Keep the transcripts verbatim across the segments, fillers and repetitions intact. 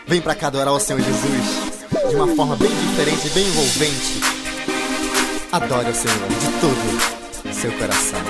Vem pra cá adorar o Senhor Jesus de uma forma bem diferente, bem envolvente. Adore o Senhor de todo o seu coração.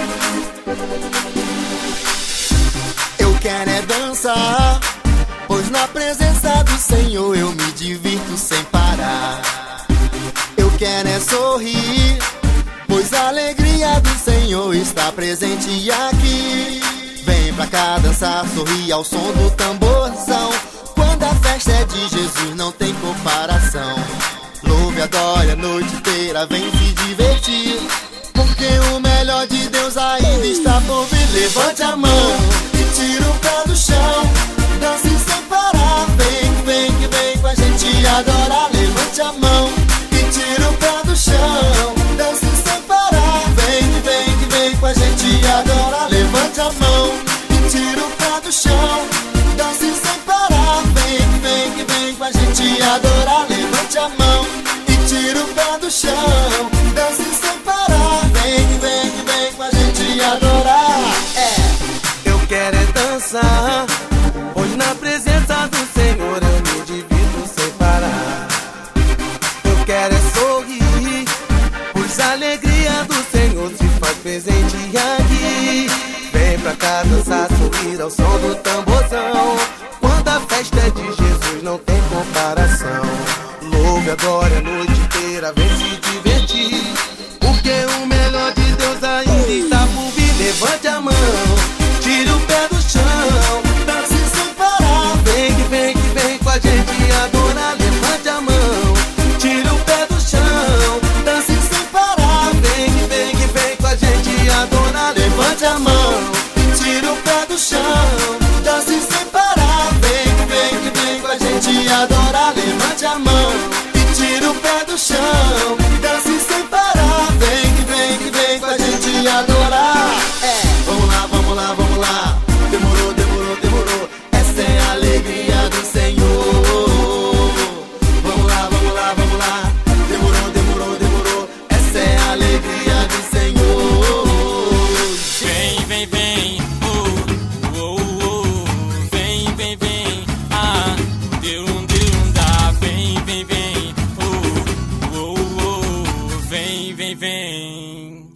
Eu quero é dançar, pois na presença do Senhor eu me divirto sem parar. Eu quero é sorrir, pois a alegria do Senhor está presente aqui. Vem pra cá dançar, sorrir ao som do tamborzão. Quando a festa é de Jesus não tem comparação. Louve, adore a noite inteira, vem se divertir, porque o melhor de Deus ainda está por vir. Levante a mão e tira o pé do chão, dance sem parar. Vem, vem, que vem com a gente adorar. Levante a mão e tira o pé do chão, dance sem parar. Vem, vem, que vem com a gente adorar. Levante a mão e tira o pé do chão, dance sem parar. Vem, vem, que vem com a gente adorar. Levante a mão e tira o pé do chão, dance sem parar. Vem, vem, que vem com a gente adorar. É. Eu quero é dançar, pois na presença do Senhor eu me divirto sem parar. Eu quero é sorrir, pois a alegria do Senhor se faz presente aqui. Vem pra cá dançar, sorrir ao som do tamborzão. Quando a festa é de Jesus não tem comparação. Louve, adore a noite inteira, vem se divertir, porque o melhor de Deus ainda está por vir. Levante a mão, tire o pé do chão, Dance sem parar. vem que vem que vem com a gente adorar. Levante a mão, tire o pé do chão, Dance sem parar. vem que vem que vem com a gente adorar. Levante a mão e tira o pé do chão, dance sem parar. Vem, vem, que vem com a gente adorar. Levante a mão e tira o pé do chão,